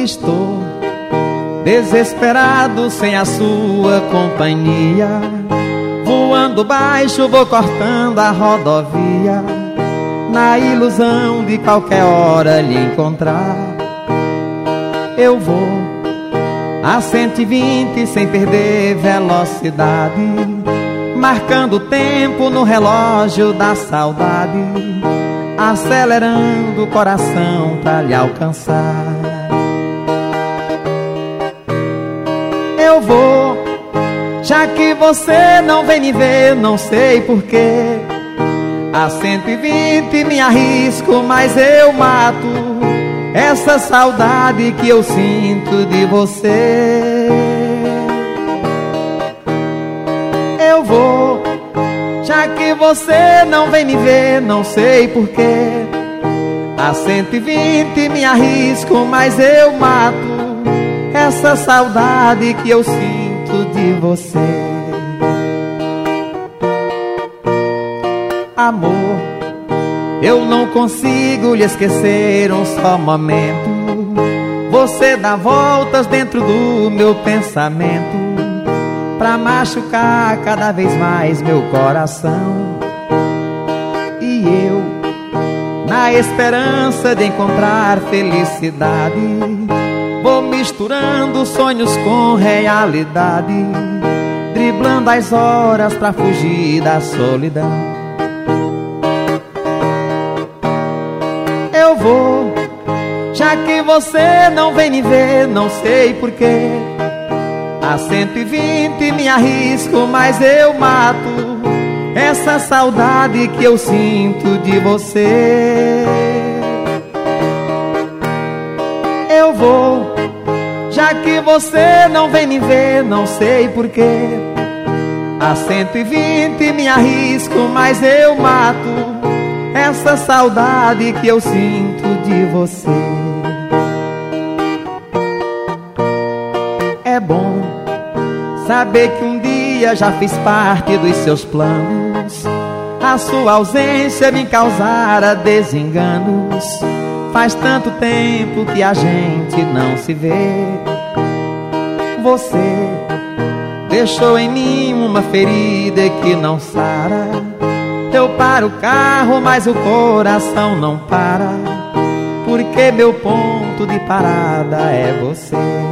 estou desesperado sem a sua companhia. Voando baixo vou cortando a rodovia, na ilusão de qualquer hora lhe encontrar. Eu vou a 120 sem perder velocidade, marcando o tempo no relógio da saudade, acelerando o coração pra lhe alcançar. Eu vou, já que você não vem me ver, não sei porquê. A 120 me arrisco, mas eu mato essa saudade que eu sinto de você. Eu vou, já que você não vem me ver, não sei porquê. A 120 me arrisco, mas eu mato essa saudade que eu sinto de você. Amor, eu não consigo lhe esquecer um só momento. Você dá voltas dentro do meu pensamento, pra machucar cada vez mais meu coração. E eu, na esperança de encontrar felicidade, vou misturando sonhos com realidade, driblando as horas pra fugir da solidão. Eu vou, já que você não vem me ver, não sei porquê. A 120 me arrisco, mas eu mato essa saudade que eu sinto de você. Eu vou, já que você não vem me ver, não sei porquê. A 120 me arrisco, mas eu mato essa saudade que eu sinto de você. É bom saber que um dia já fiz parte dos seus planos. A sua ausência me causara desenganos. Faz tanto tempo que a gente não se vê. Você deixou em mim uma ferida que não sara. Eu paro o carro, mas o coração não para, porque meu ponto de parada é você.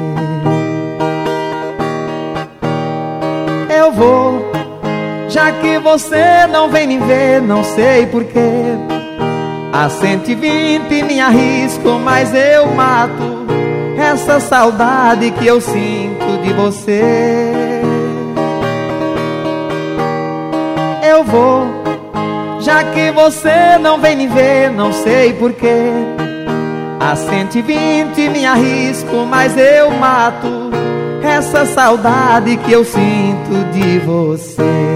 Eu vou, já que você não vem me ver, não sei porquê. A 120 me arrisco, mas eu mato essa saudade que eu sinto de você. Eu vou, já que você não vem me ver, não sei porquê. A 120 me arrisco, mas eu mato essa saudade que eu sinto de você.